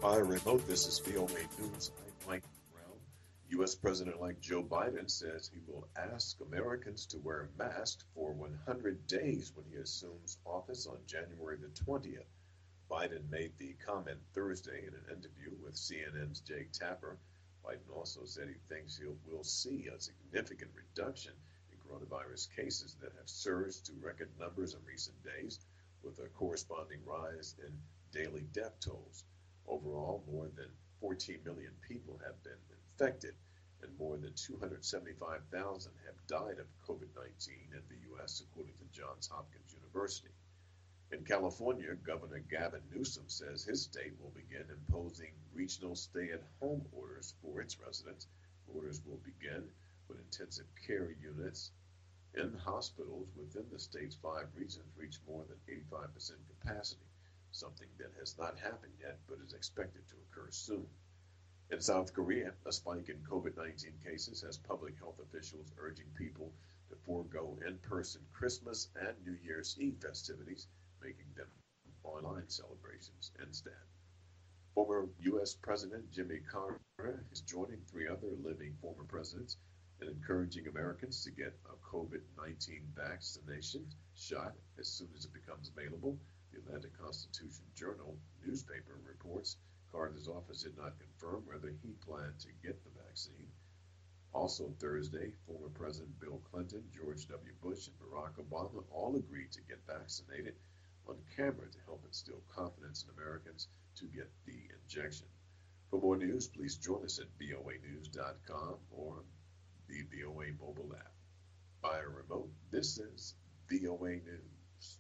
By remote, this is VOA News. I'm Mike Brown. U.S. President-elect Joe Biden says he will ask Americans to wear masks for 100 days when he assumes office on January the 20th. Biden made the comment Thursday in an interview with CNN's Jake Tapper. Biden also said he thinks will see a significant reduction in coronavirus cases that have surged to record numbers in recent days, with a corresponding rise in daily death tolls. Overall, more than 14 million people have been infected and more than 275,000 have died of COVID-19 in the U.S., according to Johns Hopkins University. In California, Governor Gavin Newsom says his state will begin imposing regional stay-at-home orders for its residents. Orders will begin when intensive care units in hospitals within the state's 5 regions reach more than 85% capacity, something that has not happened yet but is expected to occur soon. In South Korea, a spike in COVID-19 cases has public health officials urging people to forego in-person Christmas and New Year's Eve festivities, making them online celebrations instead. Former U.S. President Jimmy Carter is joining 3 other living former presidents in encouraging Americans to get a COVID-19 vaccination shot as soon as it becomes available. The Atlanta Constitution-Journal newspaper reports Carter's office did not confirm whether he planned to get the vaccine. Also Thursday, former President Bill Clinton, George W. Bush, and Barack Obama all agreed to get vaccinated on camera to help instill confidence in Americans to get the injection. For more news, please join us at voanews.com or the VOA mobile app. Via remote, this is VOA News.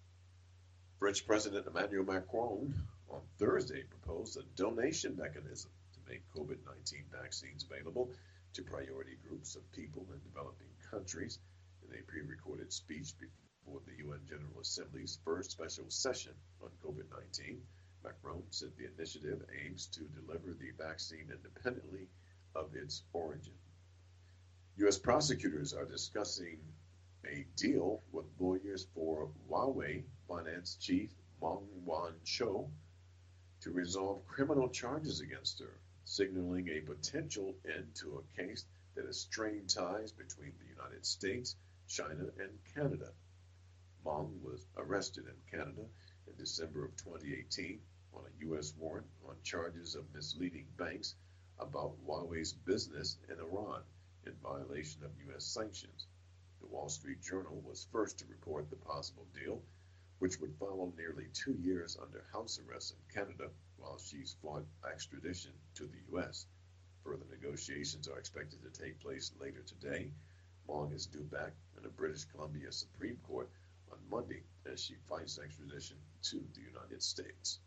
French President Emmanuel Macron on Thursday proposed a donation mechanism to make COVID-19 vaccines available to priority groups of people in developing countries. In a pre-recorded speech before the UN General Assembly's first special session on COVID-19, Macron said the initiative aims to deliver the vaccine independently of its origin. U.S. prosecutors are discussing a deal with lawyers for Huawei finance chief Meng Wanzhou to resolve criminal charges against her, signaling a potential end to a case that has strained ties between the United States, China, and Canada. Meng was arrested in Canada in December of 2018 on a U.S. warrant on charges of misleading banks about Huawei's business in Iran in violation of U.S. sanctions. The Wall Street Journal was first to report the possible deal, which would follow nearly 2 years under house arrest in Canada while she's fought extradition to the U.S. Further negotiations are expected to take place later today. Meng is due back in the British Columbia Supreme Court on Monday as she fights extradition to the United States.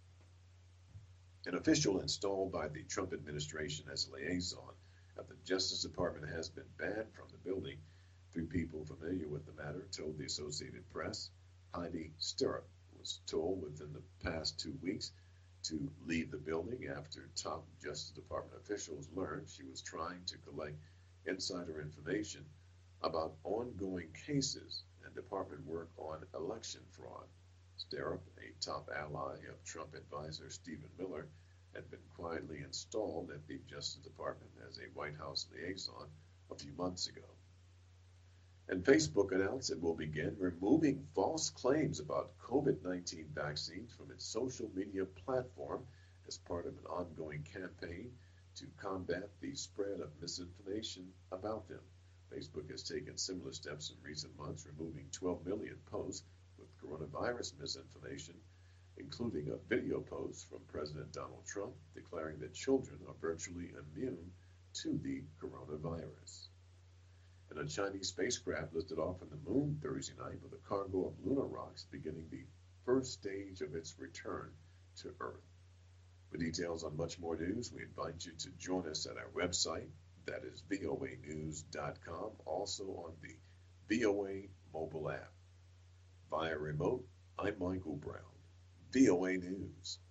An official installed by the Trump administration as a liaison at the Justice Department has been banned from the building. 3 people familiar with the matter told the Associated Press. Heidi Stirrup was told within the past 2 weeks to leave the building after top Justice Department officials learned she was trying to collect insider information about ongoing cases and department work on election fraud. Stirrup, a top ally of Trump advisor Stephen Miller, had been quietly installed at the Justice Department as a White House liaison a few months ago. And Facebook announced it will begin removing false claims about COVID-19 vaccines from its social media platform as part of an ongoing campaign to combat the spread of misinformation about them. Facebook has taken similar steps in recent months, removing 12 million posts with coronavirus misinformation, including a video post from President Donald Trump declaring that children are virtually immune to the coronavirus. And a Chinese spacecraft lifted off from the moon Thursday night with a cargo of lunar rocks, beginning the first stage of its return to Earth. For details on much more news, we invite you to join us at our website, that is voanews.com, also on the VOA mobile app. Via remote, I'm Michael Brown, VOA News.